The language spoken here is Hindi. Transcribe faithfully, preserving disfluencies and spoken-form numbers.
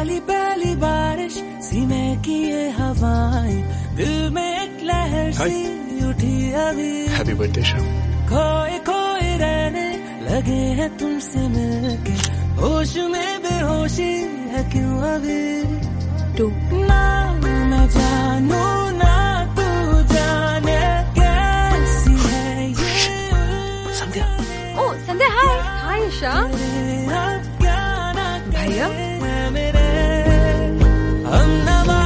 पहली पहली बारिश सीने की ये हवाएं, दिल में एक लहर सी उठी अभी। हैप्पी बर्थडे शाम। खोए खोए रहने लगे हैं तुमसे मिलके, होश में बेहोशी है क्यों अभी। टू ना मैं जानू ना तू जाने कैसी है ये संध्या। ओ संध्या, हाय हाय शाम। भैया हम नवा